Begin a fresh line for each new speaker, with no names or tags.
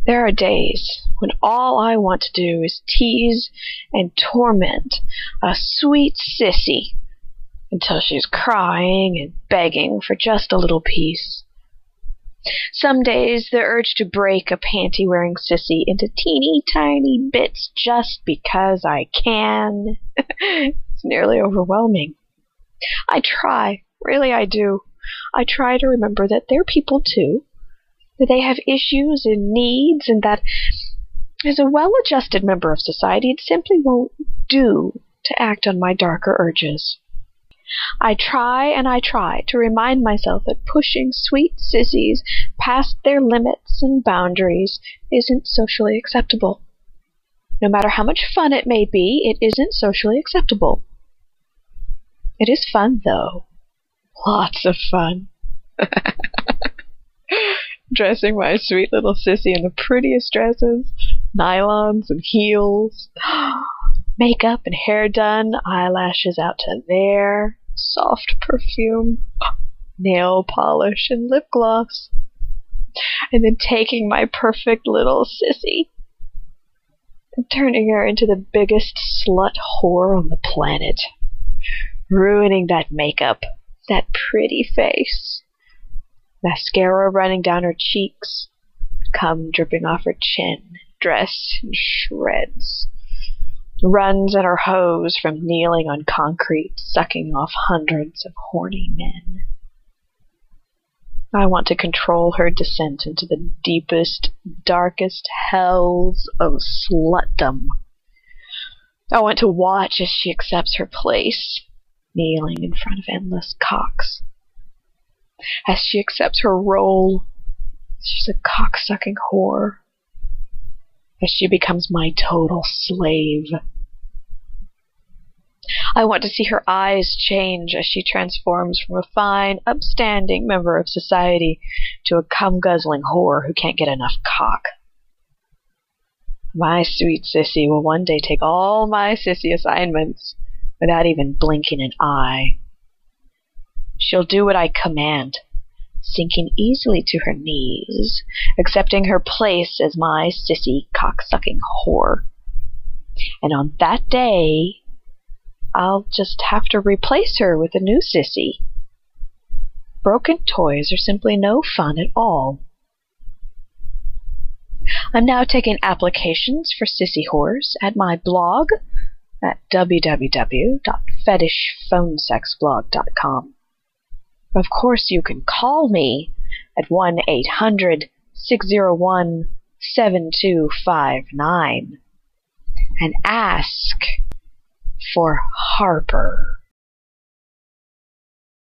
There are days when all I want to do is tease and torment a sweet sissy until she's crying and begging for just a little peace. Some days the urge to break a panty-wearing sissy into teeny tiny bits just because I can it's nearly overwhelming. I try, really I do. I try to remember that they're people too, that they have issues and needs, and that as a well-adjusted member of society it simply won't do to act on my darker urges. I try and I try to remind myself that pushing sweet sissies past their limits and boundaries isn't socially acceptable. No matter how much fun it may be, it isn't socially acceptable. It is fun, though. Lots of fun. Dressing my sweet little sissy in the prettiest dresses, nylons and heels, makeup and hair done, eyelashes out to there, soft perfume, nail polish and lip gloss, and then taking my perfect little sissy and turning her into the biggest slut whore on the planet, ruining that makeup, that pretty face, mascara running down her cheeks, cum dripping off her chin, dress in shreds, runs in her hose from kneeling on concrete, sucking off hundreds of horny men. I want to control her descent into the deepest, darkest hells of slutdom. I want to watch as she accepts her place, kneeling in front of endless cocks. As she accepts her role, she's a cock-sucking whore. As she becomes my total slave. I want to see her eyes change as she transforms from a fine, upstanding member of society to a cum-guzzling whore who can't get enough cock. My sweet sissy will one day take all my sissy assignments without even blinking an eye. She'll do what I command, sinking easily to her knees, accepting her place as my sissy cock-sucking whore. And on that day, I'll just have to replace her with a new sissy. Broken toys are simply no fun at all. I'm now taking applications for sissy whores at my blog at www.fetishphonesexblog.com. Of course, you can call me at 1-800-601-7259 and ask for Harper.